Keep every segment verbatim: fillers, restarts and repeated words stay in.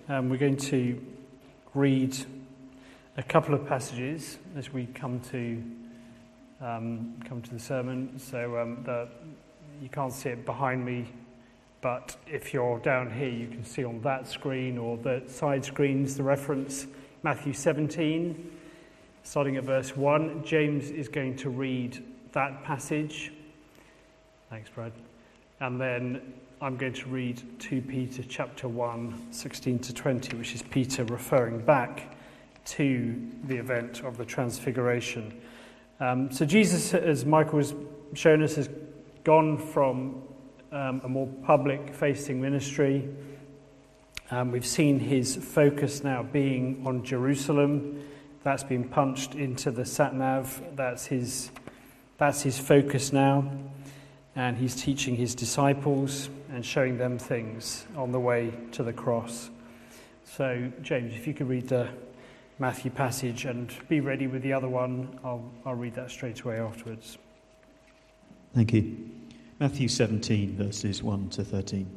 Um, we're going to read a couple of passages as we come to um, come to the sermon. So um, the, you can't see it behind me, but if you're down here, you can see on that screen or the side screens the reference, Matthew seventeen, starting at verse one. James is going to read that passage. Thanks, Brad. And then I'm going to read Second Peter chapter one, sixteen to twenty, which is Peter referring back to the event of the Transfiguration. Um, so Jesus, as Michael has shown us, has gone from um, a more public-facing ministry. Um, we've seen his focus now being on Jerusalem. That's been punched into the sat-nav. That's his, that's his focus now. And he's teaching his disciples and showing them things on the way to the cross. So, James, if you could read the Matthew passage and be ready with the other one, I'll, I'll read that straight away afterwards. Thank you. Matthew seventeen, verses one to thirteen.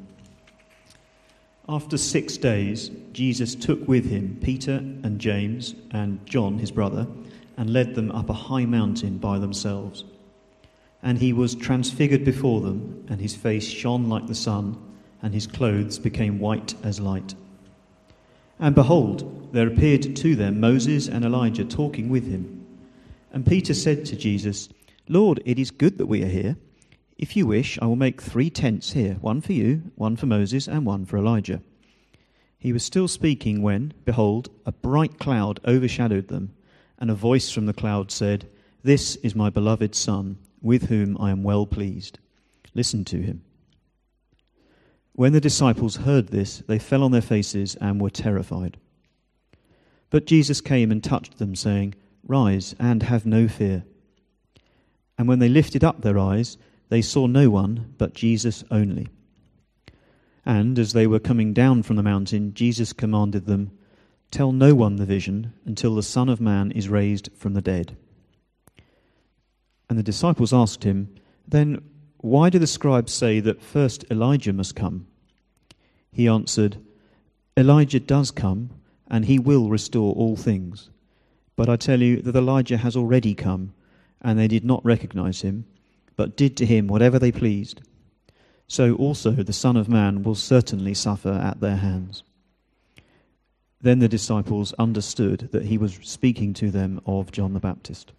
After six days, Jesus took with him Peter and James and John, his brother, and led them up a high mountain by themselves. And he was transfigured before them, and his face shone like the sun, and his clothes became white as light. And behold, there appeared to them Moses and Elijah talking with him. And Peter said to Jesus, "Lord, it is good that we are here. If you wish, I will make three tents here, one for you, one for Moses, and one for Elijah." He was still speaking when, behold, a bright cloud overshadowed them, and a voice from the cloud said, "This is my beloved Son, with whom I am well pleased. Listen to him." When the disciples heard this, they fell on their faces and were terrified. But Jesus came and touched them, saying, "Rise and have no fear." And when they lifted up their eyes, they saw no one but Jesus only. And as they were coming down from the mountain, Jesus commanded them, "Tell no one the vision until the Son of Man is raised from the dead." And the disciples asked him, "Then why do the scribes say that first Elijah must come?" He answered, "Elijah does come, and he will restore all things. But I tell you that Elijah has already come, and they did not recognize him, but did to him whatever they pleased. So also the Son of Man will certainly suffer at their hands." Then the disciples understood that he was speaking to them of John the Baptist.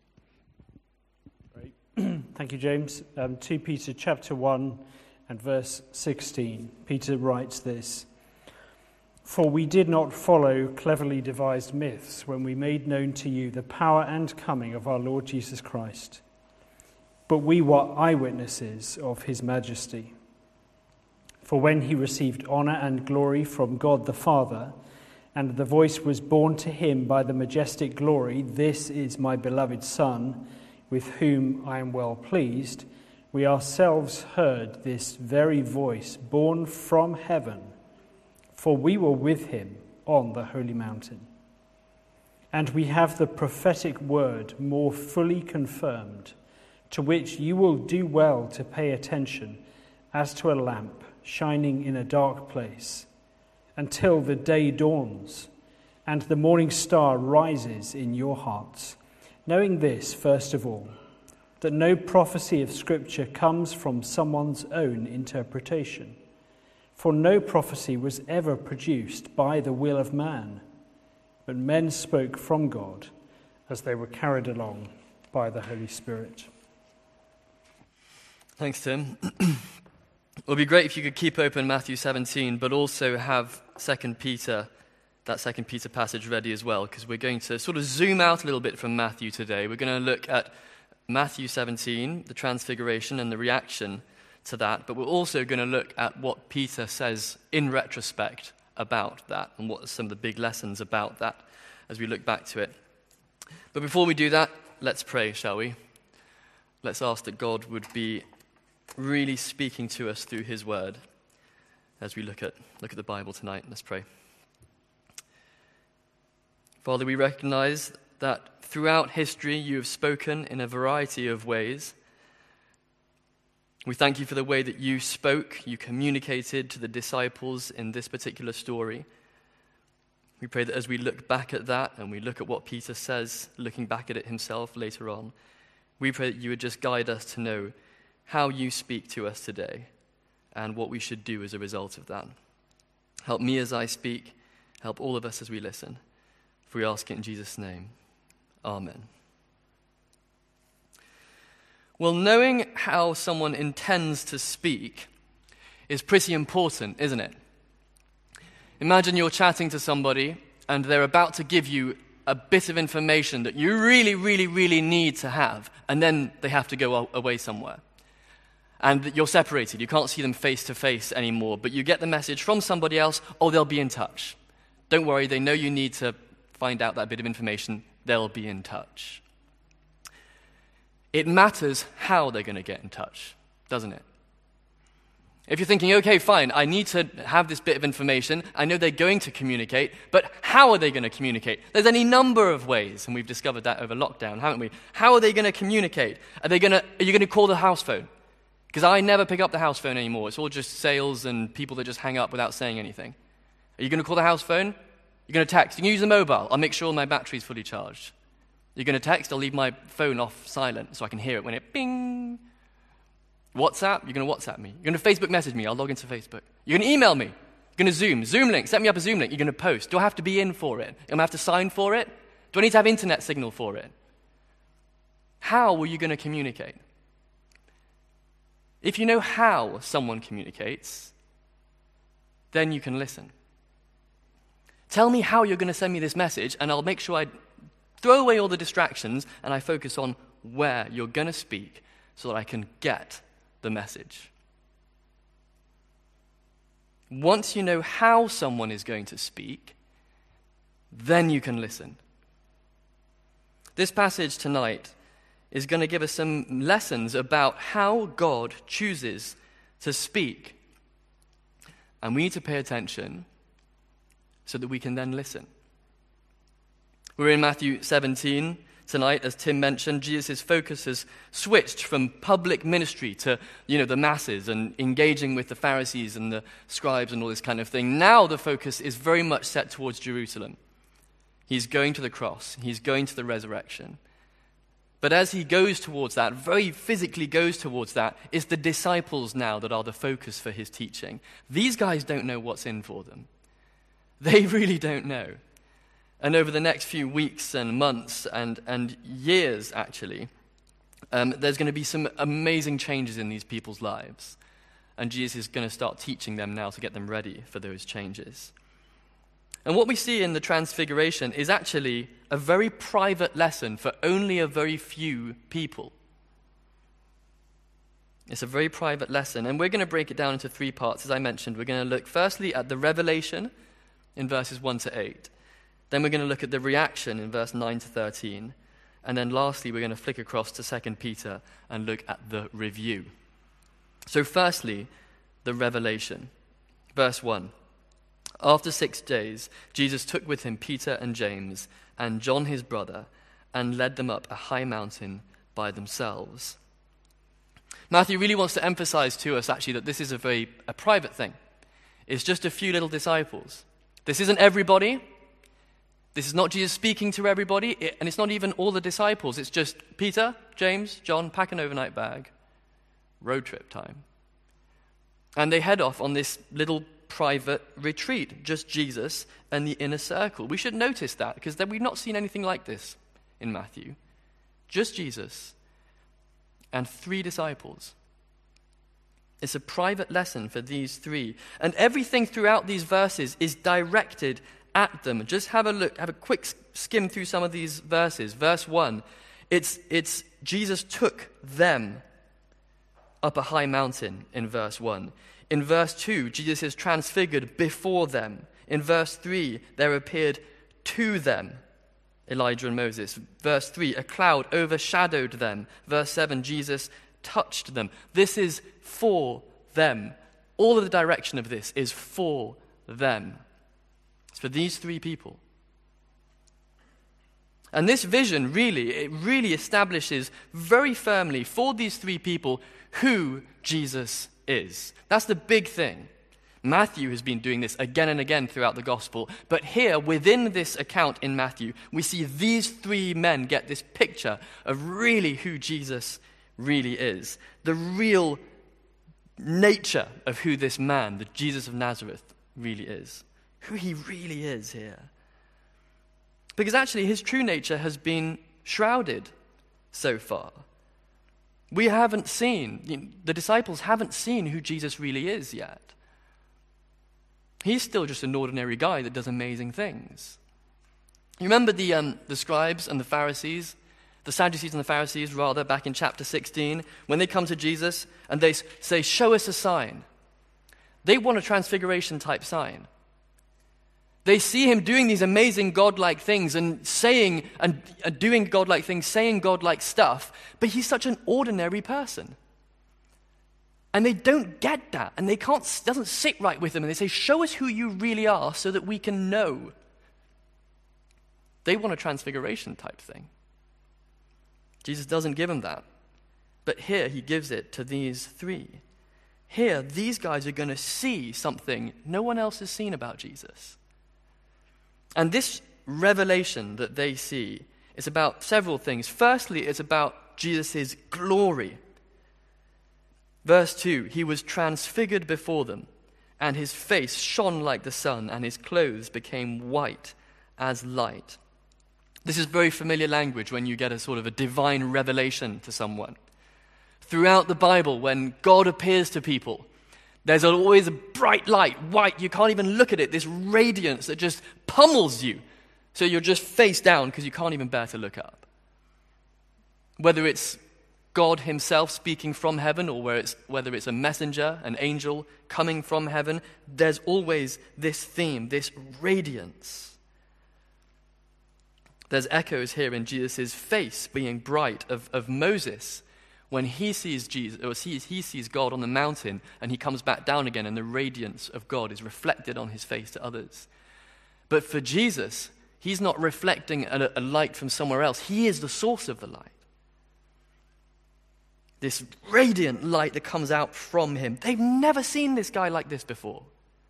Thank you, James. Um, Second Peter chapter one and verse sixteen. Peter writes this: "For we did not follow cleverly devised myths when we made known to you the power and coming of our Lord Jesus Christ, but we were eyewitnesses of his majesty. For when he received honor and glory from God the Father, and the voice was borne to him by the majestic glory, 'This is my beloved Son, with whom I am well pleased,' we ourselves heard this very voice borne from heaven, for we were with him on the holy mountain. And we have the prophetic word more fully confirmed, to which you will do well to pay attention as to a lamp shining in a dark place, until the day dawns and the morning star rises in your hearts. Knowing this, first of all, that no prophecy of Scripture comes from someone's own interpretation. For no prophecy was ever produced by the will of man, but men spoke from God as they were carried along by the Holy Spirit." Thanks, Tim. It would be great if you could keep open Matthew seventeen, but also have Second Peter, that Second Peter passage ready as well, because we're going to sort of zoom out a little bit from Matthew today. We're going to look at Matthew seventeen, the Transfiguration and the reaction to that, but we're also going to look at what Peter says in retrospect about that and what are some of the big lessons about that as we look back to it. But before we do that, let's pray, shall we? Let's ask that God would be really speaking to us through his word as we look at look at the Bible tonight. Let's pray. Father, we recognize that throughout history you have spoken in a variety of ways. We thank you for the way that you spoke, you communicated to the disciples in this particular story. We pray that as we look back at that and we look at what Peter says, looking back at it himself later on, we pray that you would just guide us to know how you speak to us today and what we should do as a result of that. Help me as I speak. Help all of us as we listen. For we ask it in Jesus' name. Amen. Well, knowing how someone intends to speak is pretty important, isn't it? Imagine you're chatting to somebody and they're about to give you a bit of information that you really, really, really need to have, and then they have to go away somewhere. And you're separated. You can't see them face to face anymore, but you get the message from somebody else, oh, they'll be in touch. Don't worry, they know you need to find out that bit of information. They'll be in touch. It matters how they're going to get in touch, doesn't it? If you're thinking, okay, fine, I need to have this bit of information, I know they're going to communicate, but how are they going to communicate? There's any number of ways, and we've discovered that over lockdown, haven't we? How are they going to communicate? Are they going to, are you going to call the house phone? Because I never pick up the house phone anymore. It's all just sales and people that just hang up without saying anything. Are you going to call the house phone? You're going to text. You can use the mobile. I'll make sure my battery's fully charged. You're going to text. I'll leave my phone off silent so I can hear it when it bing. WhatsApp. You're going to WhatsApp me. You're going to Facebook message me. I'll log into Facebook. You're going to email me. You're going to Zoom. Zoom link. Set me up a Zoom link. You're going to post. Do I have to be in for it? Am I have to sign for it? Do I need to have internet signal for it? How are you going to communicate? If you know how someone communicates, then you can listen. Tell me how you're going to send me this message, and I'll make sure I throw away all the distractions and I focus on where you're going to speak so that I can get the message. Once you know how someone is going to speak, then you can listen. This passage tonight is going to give us some lessons about how God chooses to speak. And we need to pay attention so that we can then listen. We're in Matthew seventeen tonight. As Tim mentioned, Jesus' focus has switched from public ministry to, you know, the masses and engaging with the Pharisees and the scribes and all this kind of thing. Now the focus is very much set towards Jerusalem. He's going to the cross. He's going to the resurrection. But as he goes towards that, very physically goes towards that, it's the disciples now that are the focus for his teaching. These guys don't know what's in for them. They really don't know. And over the next few weeks and months and, and years, actually, um, there's going to be some amazing changes in these people's lives. And Jesus is going to start teaching them now to get them ready for those changes. And what we see in the Transfiguration is actually a very private lesson for only a very few people. It's a very private lesson, and we're going to break it down into three parts. As I mentioned, we're going to look firstly at the revelation in verses one to eight. Then we're going to look at the reaction in verse nine to thirteen. And then lastly, we're going to flick across to Second Peter and look at the review. So firstly, the revelation. Verse one. After six days, Jesus took with him Peter and James and John his brother and led them up a high mountain by themselves. Matthew really wants to emphasize to us actually that this is a very a private thing. It's just a few little disciples. This isn't everybody. This is not Jesus speaking to everybody, it, and it's not even all the disciples. It's just Peter, James, John, pack an overnight bag, road trip time. And they head off on this little private retreat, just Jesus and the inner circle. We should notice that, because we've not seen anything like this in Matthew. Just Jesus and three disciples. It's a private lesson for these three. And everything throughout these verses is directed at them. Just have a look, have a quick skim through some of these verses. Verse one, it's, it's Jesus took them up a high mountain in verse one. In verse two, Jesus is transfigured before them. In verse three, there appeared to them Elijah and Moses. Verse three, a cloud overshadowed them. Verse seven, Jesus touched them. This is for them. All of the direction of this is for them. It's for these three people. And this vision really, it really establishes very firmly for these three people who Jesus is. That's the big thing. Matthew has been doing this again and again throughout the gospel. But here, within this account in Matthew, we see these three men get this picture of really who Jesus really is. The real nature of who this man, the Jesus of Nazareth, really is. Who he really is here. Because actually, his true nature has been shrouded so far. We haven't seen, you know, the disciples haven't seen who Jesus really is yet. He's still just an ordinary guy that does amazing things. You remember the um, the scribes and the Pharisees, the Sadducees and the Pharisees, rather, back in chapter sixteen, when they come to Jesus and they say, show us a sign. They want a transfiguration type sign. They see him doing these amazing godlike things and saying and uh, doing godlike things, saying godlike stuff, but he's such an ordinary person. And they don't get that, and they can't, doesn't sit right with them, and they say, show us who you really are so that we can know. They want a transfiguration type thing. Jesus doesn't give them that. But here he gives it to these three. Here, these guys are going to see something no one else has seen about Jesus. And this revelation that they see is about several things. Firstly, it's about Jesus' glory. Verse two, he was transfigured before them, and his face shone like the sun, and his clothes became white as light. This is very familiar language when you get a sort of a divine revelation to someone. Throughout the Bible, when God appears to people, there's always a bright light, white, you can't even look at it, this radiance that just pummels you, so you're just face down because you can't even bear to look up. Whether it's God himself speaking from heaven, or where it's, whether it's a messenger, an angel coming from heaven, there's always this theme, this radiance. There's echoes here in Jesus' face being bright of, of Moses when he sees Jesus, or sees, he sees God on the mountain and he comes back down again and the radiance of God is reflected on his face to others. But for Jesus, he's not reflecting a, a light from somewhere else. He is the source of the light. This radiant light that comes out from him. They've never seen this guy like this before.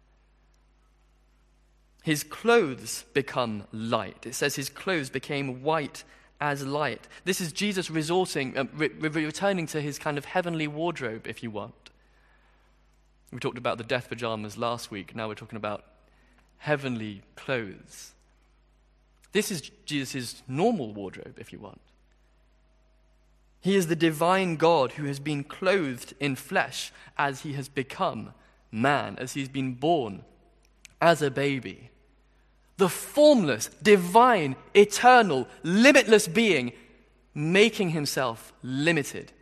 His clothes become light. It says his clothes became white as light. This is Jesus resorting, uh, re- returning to his kind of heavenly wardrobe, if you want. We talked about the death pajamas last week. Now we're talking about heavenly clothes. This is Jesus' normal wardrobe, if you want. He is the divine God who has been clothed in flesh as he has become man, as he's been born as a baby. The formless, divine, eternal, limitless being making himself limited.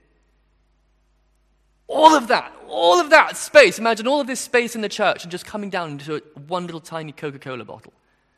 All of that, all of that space, imagine all of this space in the church and just coming down into a, one little tiny Coca-Cola bottle.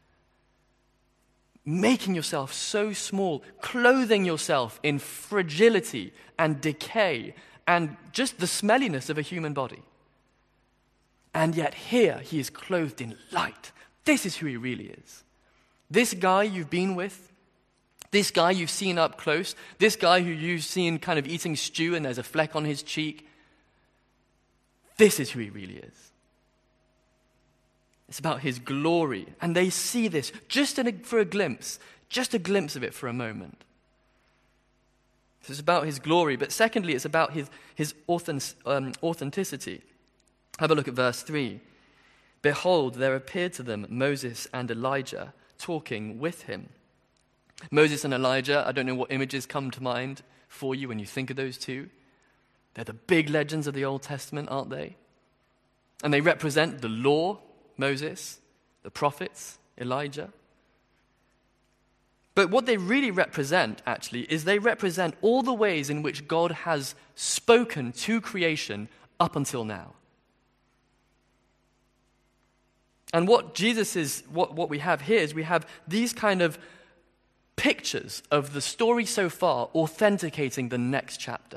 Making yourself so small, clothing yourself in fragility and decay and just the smelliness of a human body. And yet here he is clothed in light. This is who he really is. This guy you've been with, this guy you've seen up close, this guy who you've seen kind of eating stew and there's a fleck on his cheek, this is who he really is. It's about his glory. And they see this just in a, for a glimpse, just a glimpse of it for a moment. So it's about his glory. But secondly, it's about his, his authentic, um, authenticity. Have a look at verse three. Behold, there appeared to them Moses and Elijah talking with him. Moses and Elijah, I don't know what images come to mind for you when you think of those two. They're the big legends of the Old Testament, aren't they? And they represent the law, Moses, the prophets, Elijah. But what they really represent, actually, is they represent all the ways in which God has spoken to creation up until now. And what Jesus is, what, what we have here is we have these kind of pictures of the story so far authenticating the next chapter.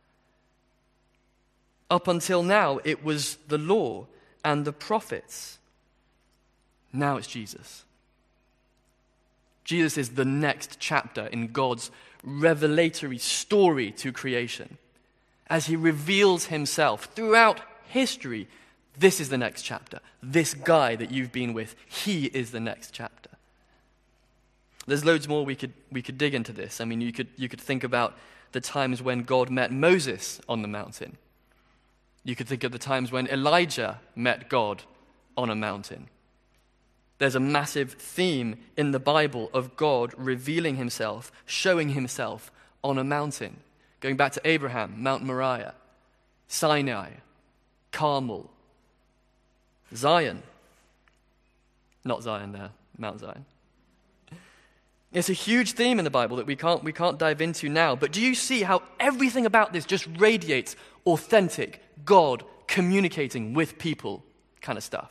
Up until now, it was the law and the prophets. Now it's Jesus. Jesus is the next chapter in God's revelatory story to creation. As he reveals himself throughout history, This is the next chapter. This guy that you've been with, he is the next chapter. There's loads more we could we could dig into this. I mean, you could you could think about the times when God met Moses on the mountain. You could think of the times when Elijah met God on a mountain. There's a massive theme in the Bible of God revealing himself, showing himself on a mountain. Going back to Abraham, Mount Moriah, Sinai, Carmel, Zion. Not Zion there, Mount Zion. It's a huge theme in the Bible that we can't, we can't dive into now. But do you see how everything about this just radiates authentic God communicating with people kind of stuff?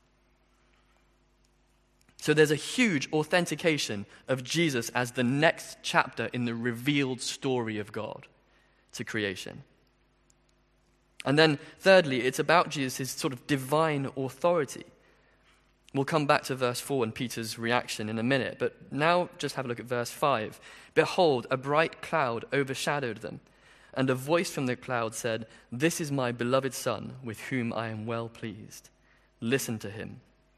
So there's a huge authentication of Jesus as the next chapter in the revealed story of God to creation. And then thirdly, it's about Jesus' sort of divine authority. We'll come back to verse four and Peter's reaction in a minute, but now just have a look at verse five. Behold, a bright cloud overshadowed them, and a voice from the cloud said, "This is my beloved Son, with whom I am well pleased. Listen to him."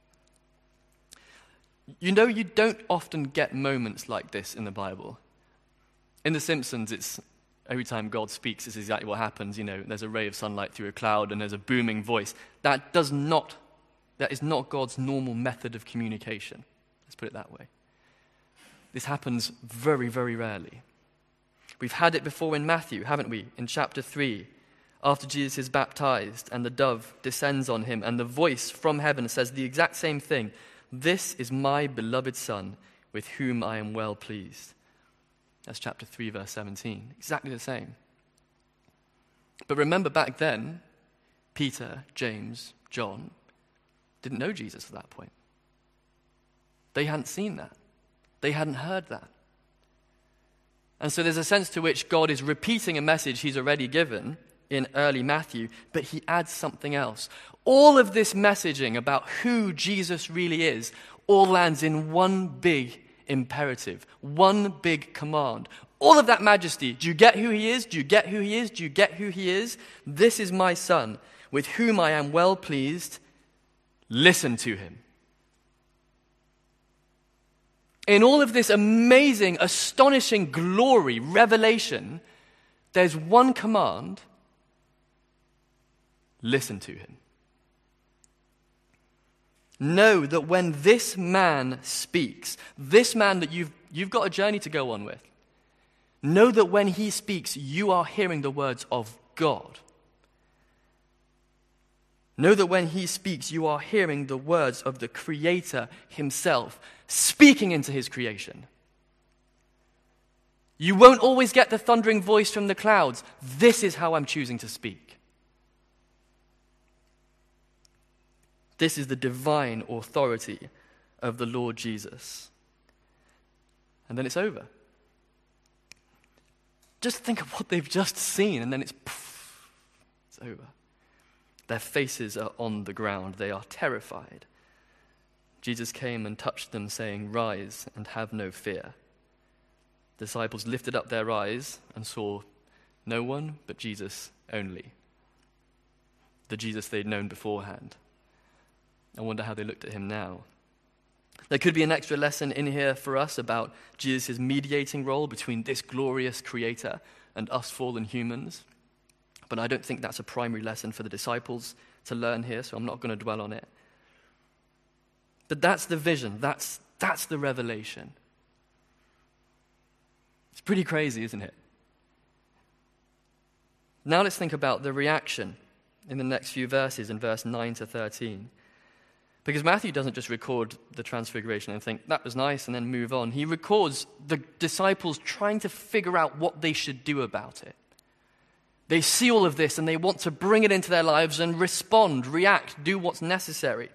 You know, you don't often get moments like this in the Bible. In The Simpsons, it's every time God speaks, it's exactly what happens. You know, there's a ray of sunlight through a cloud and there's a booming voice. That does not, that is not God's normal method of communication. Let's put it that way. This happens very, very rarely. We've had it before in Matthew, haven't we? In chapter three, after Jesus is baptized and the dove descends on him and the voice from heaven says the exact same thing. "This is my beloved Son, with whom I am well pleased." That's chapter three, verse seventeen. Exactly the same. But remember back then, Peter, James, John didn't know Jesus at that point. They hadn't seen that. They hadn't heard that. And so there's a sense to which God is repeating a message he's already given in early Matthew, but he adds something else. All of this messaging about who Jesus really is all lands in one big imperative, one big command. All of that majesty. Do you get who he is? Do you get who he is? Do you get who he is? This is my Son, with whom I am well pleased. Listen to him. In all of this amazing, astonishing glory, revelation, there's one command. Listen to him. Know that when this man speaks, this man that you've, you've got a journey to go on with, know that when he speaks, you are hearing the words of God. Know that when he speaks, you are hearing the words of the Creator himself, speaking into his creation. You won't always get the thundering voice from the clouds. This is how I'm choosing to speak. This is the divine authority of the Lord Jesus. And then it's over. Just think of what they've just seen, and then it's poof, it's over. Their faces are on the ground. They are terrified. Jesus came and touched them, saying, "Rise and have no fear." The disciples lifted up their eyes and saw no one but Jesus only. The Jesus they'd known beforehand. I wonder how they looked at him now. There could be an extra lesson in here for us about Jesus' mediating role between this glorious Creator and us fallen humans. But I don't think that's a primary lesson for the disciples to learn here, so I'm not going to dwell on it. But that's the vision. That's, that's the revelation. It's pretty crazy, isn't it? Now let's think about the reaction in the next few verses, in verse nine to thirteen. Because Matthew doesn't just record the transfiguration and think, that was nice, and then move on. He records the disciples trying to figure out what they should do about it. They see all of this and they want to bring it into their lives and respond, react, do what's necessary.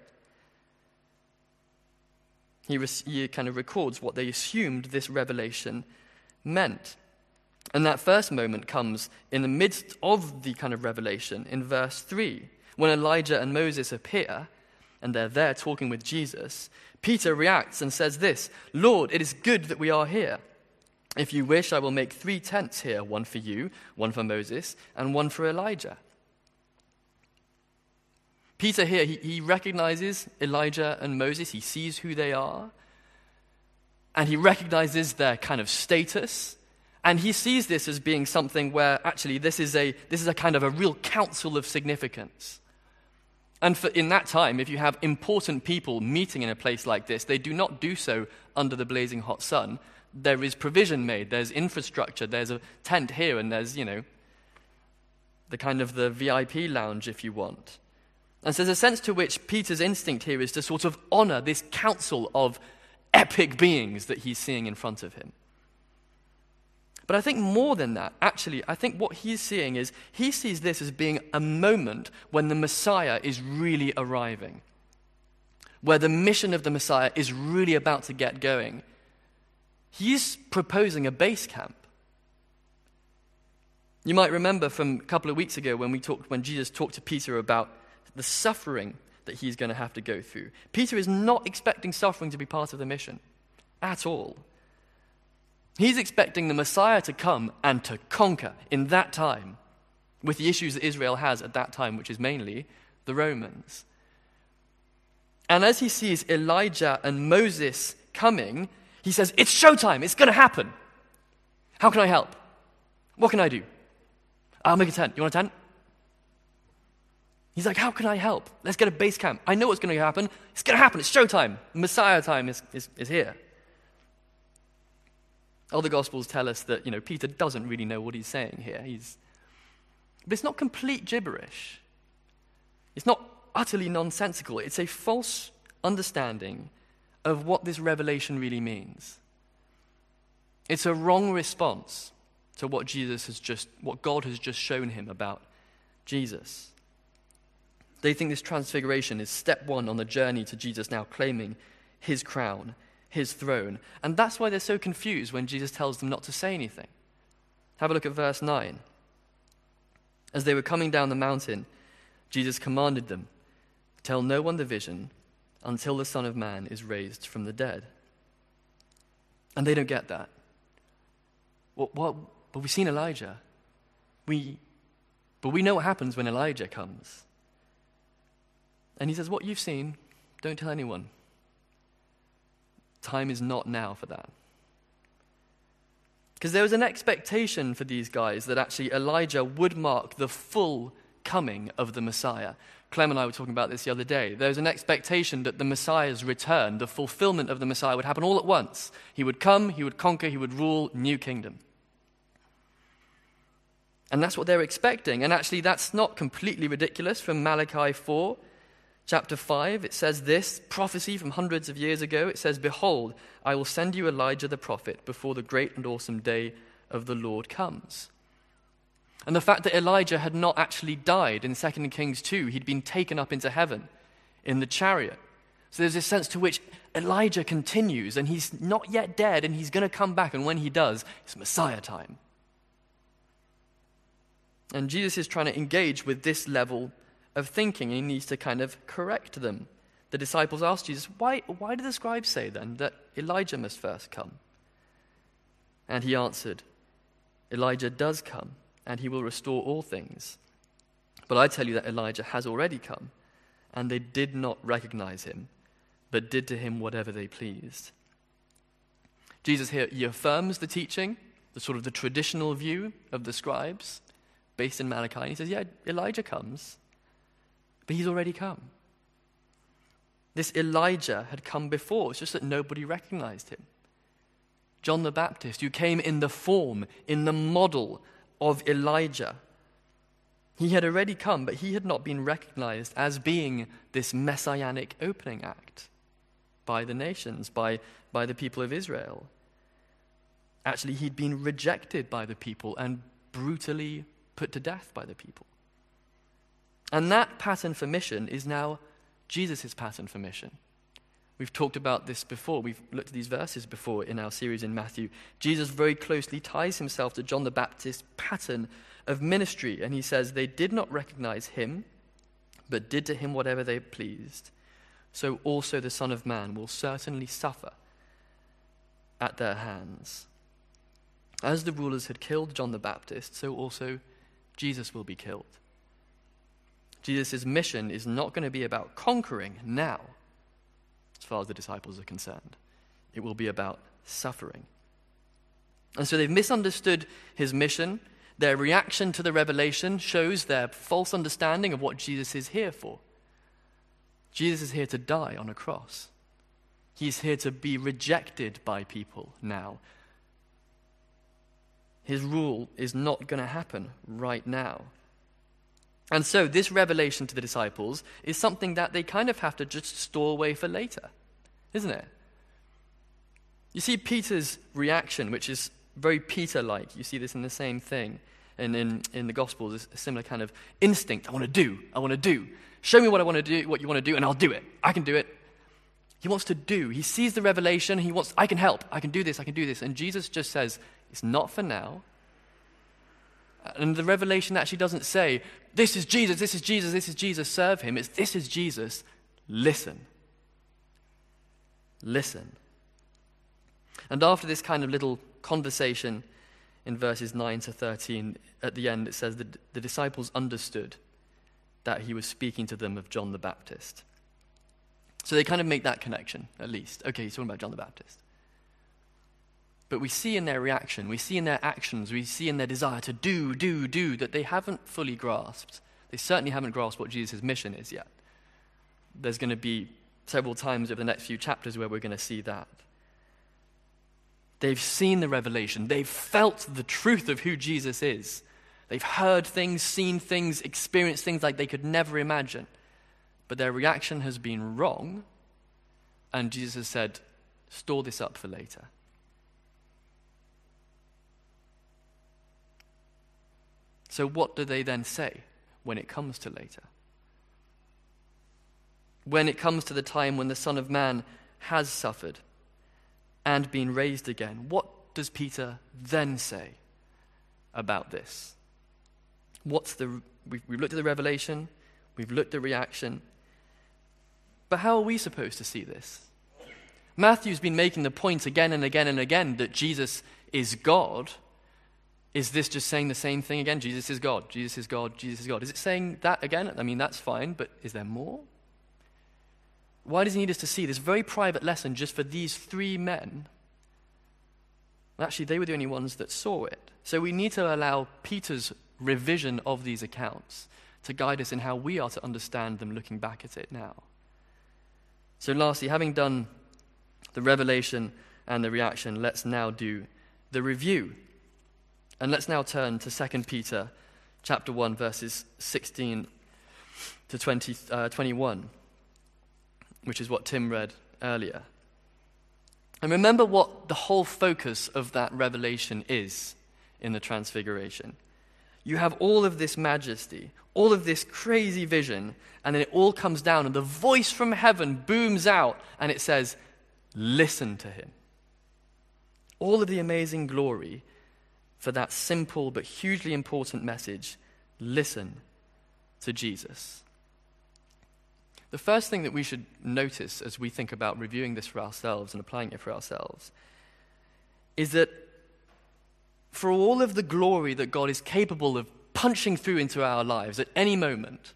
He, re- he kind of records what they assumed this revelation meant. And that first moment comes in the midst of the kind of revelation in verse three. When Elijah and Moses appear, and they're there talking with Jesus, Peter reacts and says this, "Lord, it is good that we are here. If you wish, I will make three tents here, one for you, one for Moses, and one for Elijah." Peter here, he, he recognizes Elijah and Moses. He sees who they are. And he recognizes their kind of status. And he sees this as being something where actually this is a this is a kind of a real council of significance. And for, in that time, if you have important people meeting in a place like this, they do not do so under the blazing hot sun. There is provision made, there's infrastructure, there's a tent here, and there's, you know, the kind of the V I P lounge, if you want. And so there's a sense to which Peter's instinct here is to sort of honor this council of epic beings that he's seeing in front of him. But I think more than that, actually, I think what he's seeing is he sees this as being a moment when the Messiah is really arriving, where the mission of the Messiah is really about to get going. He's proposing a base camp. You might remember from a couple of weeks ago when we talked, when Jesus talked to Peter about the suffering that he's going to have to go through. Peter is not expecting suffering to be part of the mission at all. He's expecting the Messiah to come and to conquer in that time with the issues that Israel has at that time, which is mainly the Romans. And as he sees Elijah and Moses coming, he says, it's showtime, it's going to happen. How can I help? What can I do? I'll make a tent. You want a tent? He's like, how can I help? Let's get a base camp. I know what's going to happen. It's going to happen. It's showtime. Messiah time is, is, is here. All the Gospels tell us that, you know, Peter doesn't really know what he's saying here. He's, but it's not complete gibberish. It's not utterly nonsensical. It's a false understanding of what this revelation really means. It's a wrong response to what Jesus has just, what God has just shown him about Jesus. They think this transfiguration is step one on the journey to Jesus now claiming his crown, his throne. And that's why they're so confused when Jesus tells them not to say anything. Have a look at verse nine. As they were coming down the mountain, Jesus commanded them, tell no one the vision until the Son of Man is raised from the dead. And they don't get that. What, what, but we've seen Elijah. We, but we know what happens when Elijah comes. And he says, what you've seen, don't tell anyone. Time is not now for that. Because there was an expectation for these guys that actually Elijah would mark the full coming of the Messiah. Clem and I were talking about this the other day. There was an expectation that the Messiah's return, the fulfillment of the Messiah, would happen all at once. He would come, he would conquer, he would rule, new kingdom. And that's what they're expecting. And actually that's not completely ridiculous. From Malachi four, chapter five, it says this, prophecy from hundreds of years ago. It says, behold, I will send you Elijah the prophet before the great and awesome day of the Lord comes. And the fact that Elijah had not actually died in Second Kings two, he'd been taken up into heaven in the chariot. So there's a sense to which Elijah continues, and he's not yet dead, and he's going to come back, and when he does, it's Messiah time. And Jesus is trying to engage with this level of thinking. He needs to kind of correct them. The disciples asked Jesus, why, why do the scribes say then that Elijah must first come? And he answered, Elijah does come, and he will restore all things. But I tell you that Elijah has already come, and they did not recognize him, but did to him whatever they pleased. Jesus here, he affirms the teaching, the sort of the traditional view of the scribes, based in Malachi. And he says, yeah, Elijah comes, but he's already come. This Elijah had come before. It's just that nobody recognized him. John the Baptist, who came in the form, in the model of Elijah. He had already come, but he had not been recognized as being this messianic opening act by the nations, by, by the people of Israel. Actually, he'd been rejected by the people and brutally put to death by the people. And that pattern for mission is now Jesus' pattern for mission. We've talked about this before. We've looked at these verses before in our series in Matthew. Jesus very closely ties himself to John the Baptist's pattern of ministry. And he says, they did not recognize him, but did to him whatever they pleased. So also the Son of Man will certainly suffer at their hands. As the rulers had killed John the Baptist, so also Jesus will be killed. Jesus' mission is not going to be about conquering now, as far as the disciples are concerned. It will be about suffering. And so they've misunderstood his mission. Their reaction to the revelation shows their false understanding of what Jesus is here for. Jesus is here to die on a cross. He's here to be rejected by people now. His rule is not going to happen right now. And so this revelation to the disciples is something that they kind of have to just store away for later, isn't it? You see Peter's reaction, which is very Peter-like. You see this in the same thing. And in, in the Gospels, there's a similar kind of instinct. I want to do. I want to do. Show me what I want to do, what you want to do, and I'll do it. I can do it. He wants to do. He sees the revelation. He wants, I can help. I can do this. I can do this. And Jesus just says, it's not for now. And the revelation actually doesn't say, this is Jesus, this is Jesus, this is Jesus, serve him. It's this is Jesus, listen. Listen. And after this kind of little conversation in verses nine to thirteen, at the end it says that the disciples understood that he was speaking to them of John the Baptist. So they kind of make that connection, at least. Okay, he's talking about John the Baptist. But we see in their reaction, we see in their actions, we see in their desire to do, do, do, that they haven't fully grasped. They certainly haven't grasped what Jesus' mission is yet. There's going to be several times over the next few chapters where we're going to see that. They've seen the revelation. They've felt the truth of who Jesus is. They've heard things, seen things, experienced things like they could never imagine. But their reaction has been wrong, and Jesus has said, store this up for later. So what do they then say when it comes to later? When it comes to the time when the Son of Man has suffered and been raised again, what does Peter then say about this? What's the we've, we've looked at the revelation, we've looked at the reaction, but how are we supposed to see this? Matthew's been making the point again and again and again that Jesus is God. Is this just saying the same thing again? Jesus is God, Jesus is God, Jesus is God. Is it saying that again? I mean, that's fine, but is there more? Why does he need us to see this very private lesson just for these three men? Well, actually, they were the only ones that saw it. So we need to allow Peter's revision of these accounts to guide us in how we are to understand them looking back at it now. So lastly, having done the revelation and the reaction, let's now do the review. And let's now turn to Second Peter chapter one, verses sixteen to twenty, uh, twenty-one, which is what Tim read earlier. And remember what the whole focus of that revelation is in the Transfiguration. You have all of this majesty, all of this crazy vision, and then it all comes down, and the voice from heaven booms out, and it says, listen to him. All of the amazing glory for that simple but hugely important message, listen to Jesus. The first thing that we should notice as we think about reviewing this for ourselves and applying it for ourselves is that for all of the glory that God is capable of punching through into our lives at any moment,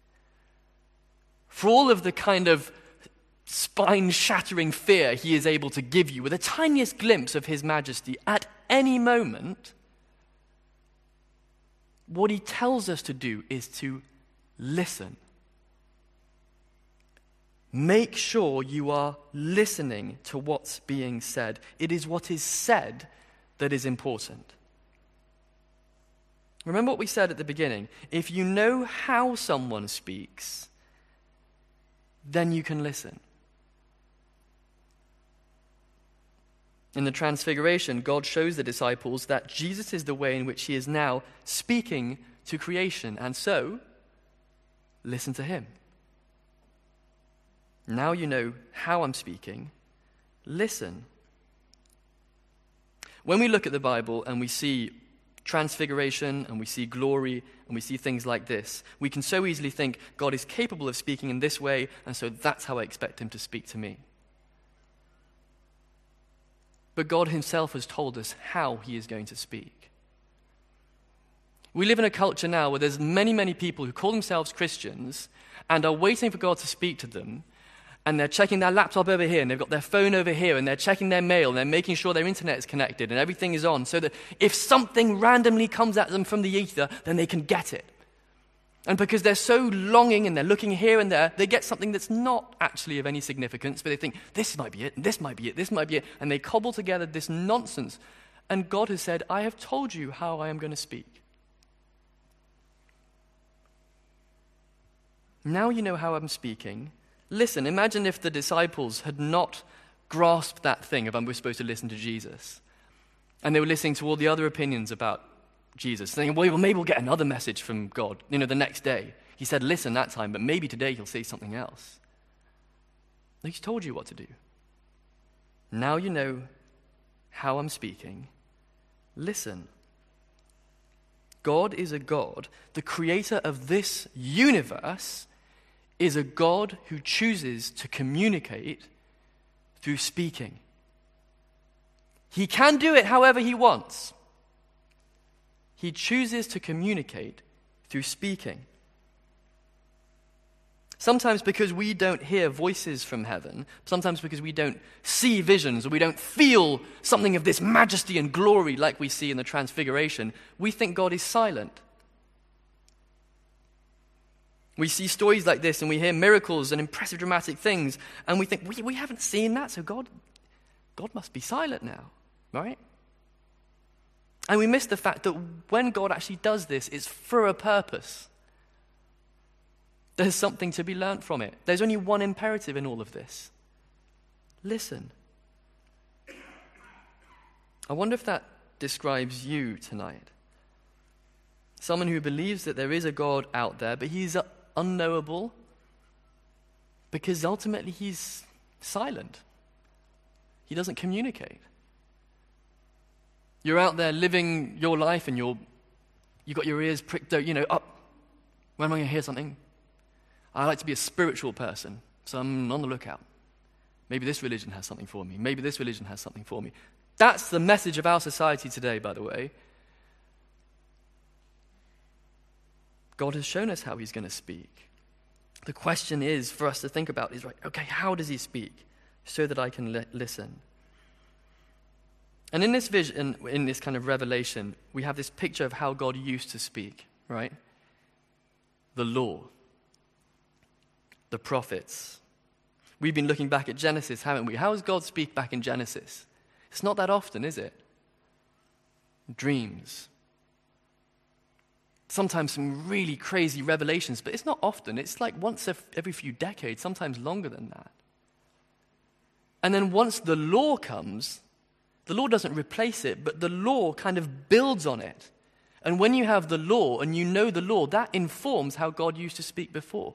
for all of the kind of spine-shattering fear he is able to give you with the tiniest glimpse of his majesty at any moment, what he tells us to do is to listen. Make sure you are listening to what's being said. It is what is said that is important. Remember what we said at the beginning. If you know how someone speaks, then you can listen. In the Transfiguration, God shows the disciples that Jesus is the way in which he is now speaking to creation. And so, listen to him. Now you know how I'm speaking. Listen. When we look at the Bible and we see transfiguration and we see glory and we see things like this, we can so easily think God is capable of speaking in this way, and so that's how I expect him to speak to me. But God himself has told us how he is going to speak. We live in a culture now where there's many, many people who call themselves Christians and are waiting for God to speak to them, and they're checking their laptop over here, and they've got their phone over here, and they're checking their mail, and they're making sure their internet is connected, and everything is on, so that if something randomly comes at them from the ether, then they can get it. And because they're so longing, and they're looking here and there, they get something that's not actually of any significance, but they think, this might be it, and this might be it, this might be it, and they cobble together this nonsense. And God has said, I have told you how I am going to speak. Now you know how I'm speaking. Listen, imagine if the disciples had not grasped that thing of we're supposed to listen to Jesus. And they were listening to all the other opinions about Jesus, thinking, well, maybe we'll get another message from God, you know, the next day. He said, listen that time, but maybe today he'll say something else. He's told you what to do. Now you know how I'm speaking. Listen. God is a God, the creator of this universe is a God who chooses to communicate through speaking. He can do it however he wants. He chooses to communicate through speaking. Sometimes because we don't hear voices from heaven, sometimes because we don't see visions or we don't feel something of this majesty and glory like we see in the Transfiguration, we think God is silent. We see stories like this and we hear miracles and impressive dramatic things and we think, we, we haven't seen that, so God, God must be silent now, right? And we miss the fact that when God actually does this, it's for a purpose. There's something to be learnt from it. There's only one imperative in all of this. Listen. I wonder if that describes you tonight. Someone who believes that there is a God out there, but he's unknowable because ultimately he's silent. He doesn't communicate. You're out there living your life and you're, you got your ears pricked out, you know, up. When am I going to hear something? I like to be a spiritual person, so I'm on the lookout. Maybe this religion has something for me. Maybe this religion has something for me. That's the message of our society today, by the way. God has shown us how he's going to speak. The question is for us to think about is, right, okay, how does he speak so that I can li- listen? And in this vision, in this kind of revelation, we have this picture of how God used to speak, right? The law, the prophets. We've been looking back at Genesis, haven't we? How does God speak back in Genesis? It's not that often, is it? Dreams. Sometimes some really crazy revelations, but it's not often. It's like once every few decades, sometimes longer than that. And then once the law comes, the law doesn't replace it, but the law kind of builds on it. And when you have the law and you know the law, that informs how God used to speak before.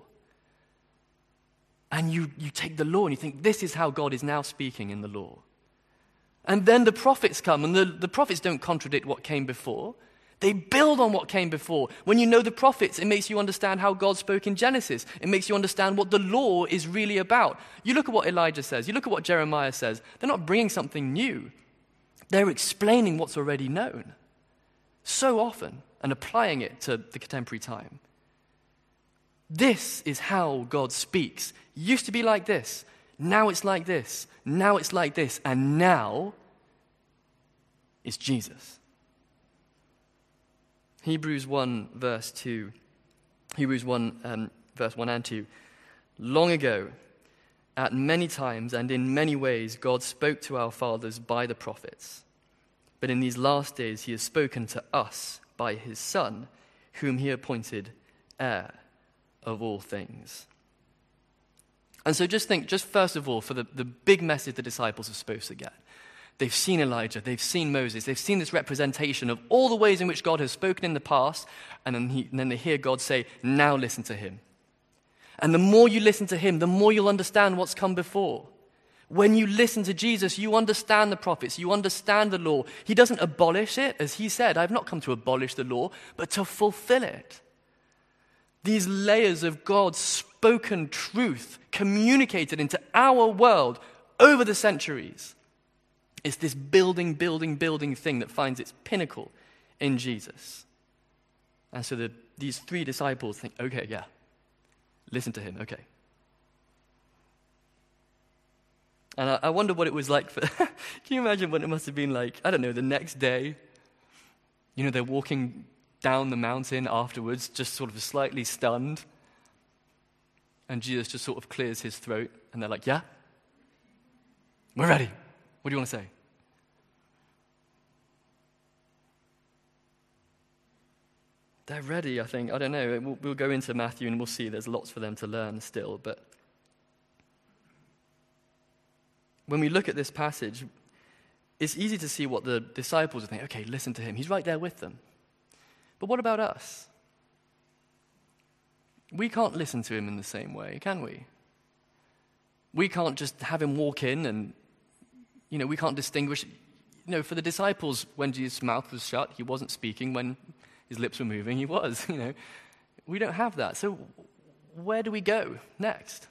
And you, you take the law and you think, this is how God is now speaking in the law. And then the prophets come, and the, the prophets don't contradict what came before. They build on what came before. When you know the prophets, it makes you understand how God spoke in Genesis. It makes you understand what the law is really about. You look at what Elijah says. You look at what Jeremiah says. They're not bringing something new. They're explaining what's already known so often and applying it to the contemporary time. This is how God speaks. It used to be like this. Now it's like this. Now it's like this. And now it's Jesus. Hebrews one, verse two. Hebrews one, um, verse one and two. Long ago, at many times and in many ways, God spoke to our fathers by the prophets. But in these last days, he has spoken to us by his Son, whom he appointed heir of all things. And so just think, just first of all, for the, the big message the disciples are supposed to get. They've seen Elijah, they've seen Moses, they've seen this representation of all the ways in which God has spoken in the past, and then, he, and then they hear God say, now listen to him. And the more you listen to him, the more you'll understand what's come before. When you listen to Jesus, you understand the prophets, you understand the law. He doesn't abolish it, as he said, I've not come to abolish the law, but to fulfill it. These layers of God's spoken truth communicated into our world over the centuries. It's this building, building, building thing that finds its pinnacle in Jesus. And so the, these three disciples think, okay, yeah, listen to him, okay. And I, I wonder what it was like for, can you imagine what it must have been like, I don't know, the next day? You know, they're walking down the mountain afterwards, just sort of slightly stunned. And Jesus just sort of clears his throat, and they're like, yeah? We're ready. What do you want to say? They're ready, I think. I don't know. We'll, we'll go into Matthew and we'll see there's lots for them to learn still. But when we look at this passage, it's easy to see what the disciples are thinking. Okay, listen to him. He's right there with them. But what about us? We can't listen to him in the same way, can we? We can't just have him walk in and, you know, we can't distinguish. You know, for the disciples, when Jesus' mouth was shut, he wasn't speaking. When his lips were moving, he was, you know. We don't have that. So where do we go next?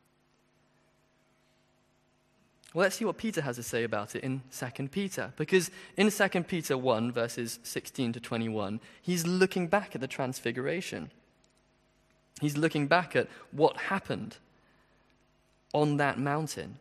Well, let's see what Peter has to say about it in Second Peter. Because in Second Peter one, verses sixteen to twenty-one, he's looking back at the transfiguration. He's looking back at what happened on that mountain.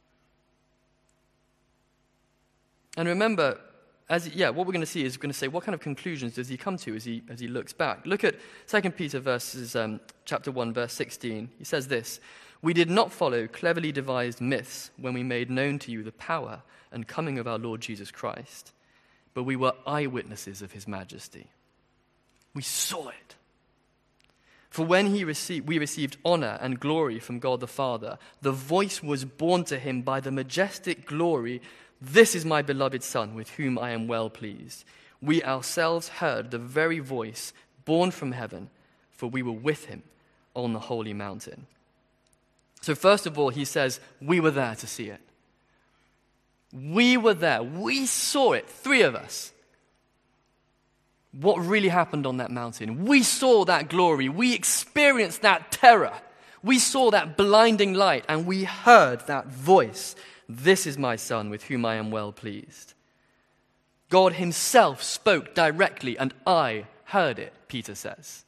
And remember, as yeah, what we're going to see is we're going to say, what kind of conclusions does he come to as he as he looks back? Look at Second Peter verses um, chapter one, verse sixteen. He says this: "We did not follow cleverly devised myths when we made known to you the power and coming of our Lord Jesus Christ, but we were eyewitnesses of his majesty." We saw it. "For when he received, we received honor and glory from God the Father, the voice was borne to him by the majestic glory, 'This is my beloved Son, with whom I am well pleased.' We ourselves heard the very voice born from heaven, for we were with him on the holy mountain." So first of all, he says, we were there to see it. We were there. We saw it, three of us. What really happened on that mountain? We saw that glory. We experienced that terror. We saw that blinding light, and we heard that voice. "This is my Son, with whom I am well pleased." God himself spoke directly, and I heard it, Peter says.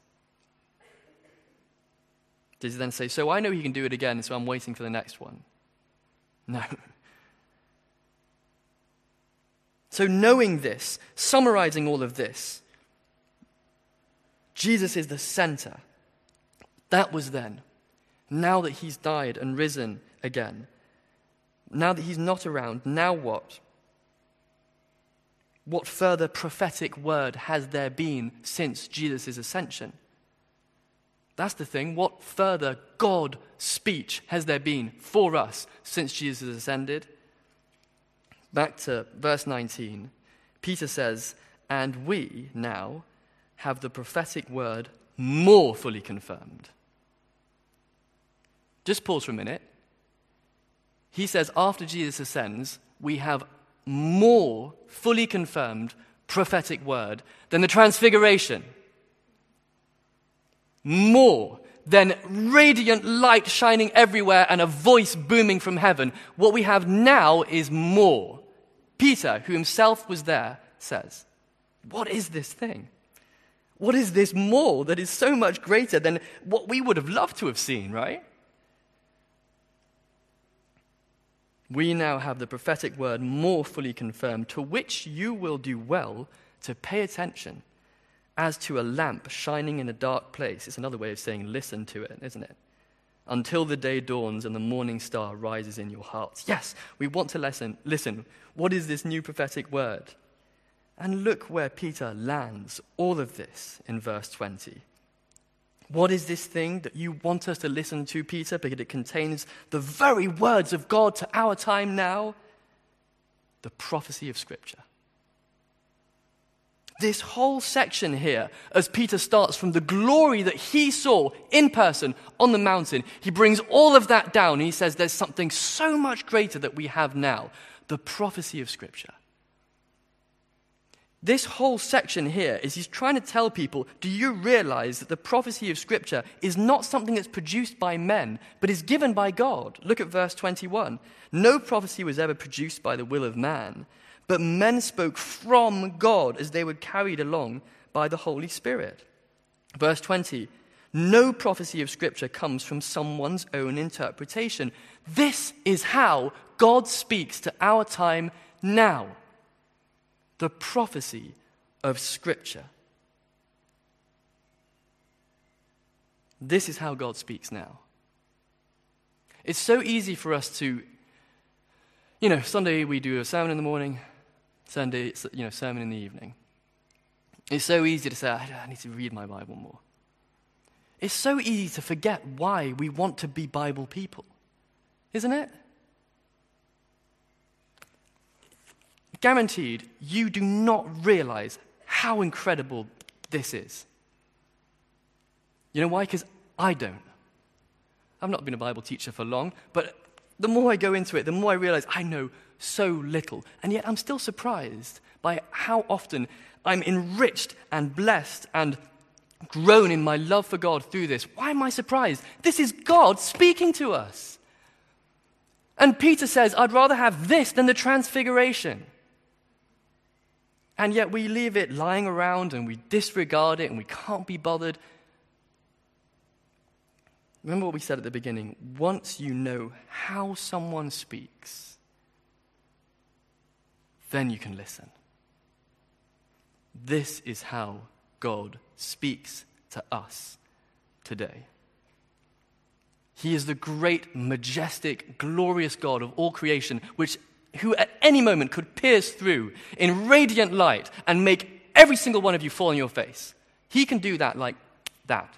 Does he then say, so I know he can do it again, so I'm waiting for the next one? No. So knowing this, summarizing all of this, Jesus is the center. That was then. Now that he's died and risen again, now that he's not around, now what? What further prophetic word has there been since Jesus' ascension? That's the thing. What further God speech has there been for us since Jesus has ascended? Back to verse nineteen. Peter says, "And we now have the prophetic word more fully confirmed." Just pause for a minute. He says after Jesus ascends, we have more fully confirmed prophetic word than the transfiguration. More than radiant light shining everywhere and a voice booming from heaven. What we have now is more. Peter, who himself was there, says, what is this thing? What is this more that is so much greater than what we would have loved to have seen, right? We now have the prophetic word more fully confirmed, to which you will do well to pay attention as to a lamp shining in a dark place. It's another way of saying listen to it, isn't it? Until the day dawns and the morning star rises in your hearts. Yes, we want to listen. Listen, what is this new prophetic word? And look where Peter lands all of this in verse twenty. What is this thing that you want us to listen to, Peter? Because it contains the very words of God to our time now. The prophecy of Scripture. This whole section here, as Peter starts from the glory that he saw in person on the mountain, he brings all of that down and he says there's something so much greater that we have now. The prophecy of Scripture. This whole section here is he's trying to tell people, do you realize that the prophecy of Scripture is not something that's produced by men, but is given by God? Look at verse twenty-one. No prophecy was ever produced by the will of man, but men spoke from God as they were carried along by the Holy Spirit. Verse twenty, no prophecy of Scripture comes from someone's own interpretation. This is how God speaks to our time now. The prophecy of Scripture. This is how God speaks now. It's so easy for us to, you know, Sunday we do a sermon in the morning, Sunday, it's, you know, sermon in the evening. It's so easy to say, I need to read my Bible more. It's so easy to forget why we want to be Bible people, isn't it? Guaranteed, you do not realize how incredible this is. You know why? Because I don't. I've not been a Bible teacher for long, but the more I go into it, the more I realize I know so little. And yet I'm still surprised by how often I'm enriched and blessed and grown in my love for God through this. Why am I surprised? This is God speaking to us. And Peter says, I'd rather have this than the transfiguration. And yet we leave it lying around and we disregard it and we can't be bothered. Remember what we said at the beginning. Once you know how someone speaks, then you can listen. This is how God speaks to us today. He is the great, majestic, glorious God of all creation, which who at any moment could pierce through in radiant light and make every single one of you fall on your face. He can do that like that.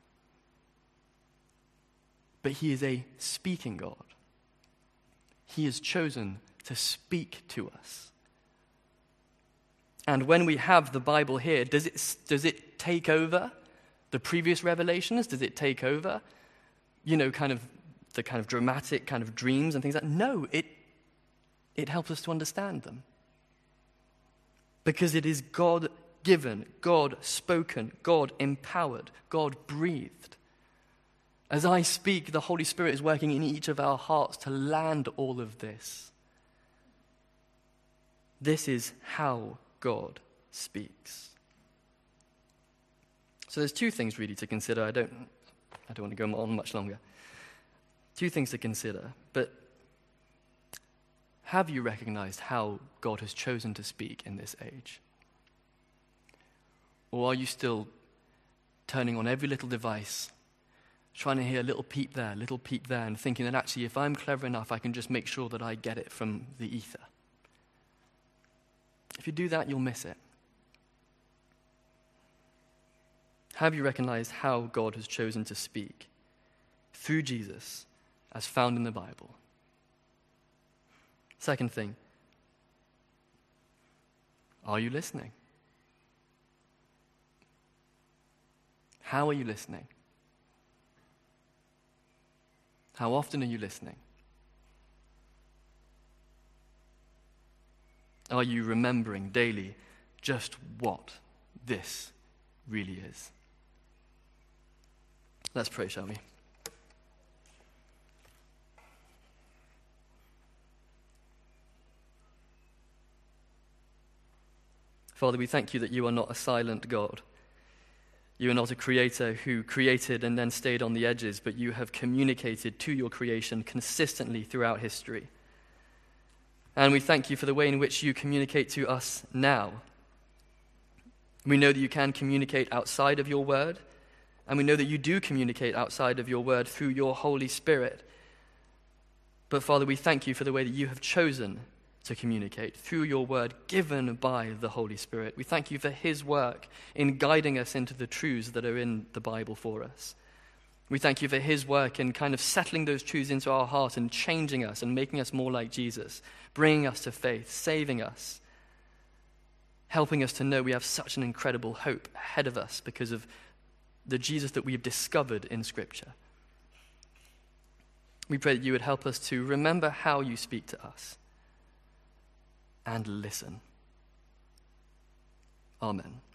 But he is a speaking God. He has chosen to speak to us. And when we have the Bible here, does it, does it take over the previous revelations? Does it take over, you know, kind of the kind of dramatic kind of dreams and things like that? No, it, it helps us to understand them. Because it is God-given, God-spoken, God-empowered, God-breathed. As I speak, the Holy Spirit is working in each of our hearts to land all of this. This is how God speaks. So there's two things really to consider. I don't, I don't want to go on much longer. Two things to consider. But have you recognized how God has chosen to speak in this age? Or are you still turning on every little device, trying to hear a little peep there, a little peep there, and thinking that actually if I'm clever enough, I can just make sure that I get it from the ether? If you do that, you'll miss it. Have you recognized how God has chosen to speak through Jesus as found in the Bible? Second thing, are you listening? How are you listening? How often are you listening? Are you remembering daily just what this really is? Let's pray, shall we? Father, we thank you that you are not a silent God. You are not a creator who created and then stayed on the edges, but you have communicated to your creation consistently throughout history. And we thank you for the way in which you communicate to us now. We know that you can communicate outside of your word, and we know that you do communicate outside of your word through your Holy Spirit. But Father, we thank you for the way that you have chosen to communicate through your word given by the Holy Spirit. We thank you for his work in guiding us into the truths that are in the Bible for us. We thank you for his work in kind of settling those truths into our heart and changing us and making us more like Jesus, bringing us to faith, saving us, helping us to know we have such an incredible hope ahead of us because of the Jesus that we have discovered in Scripture. We pray that you would help us to remember how you speak to us and listen. Amen.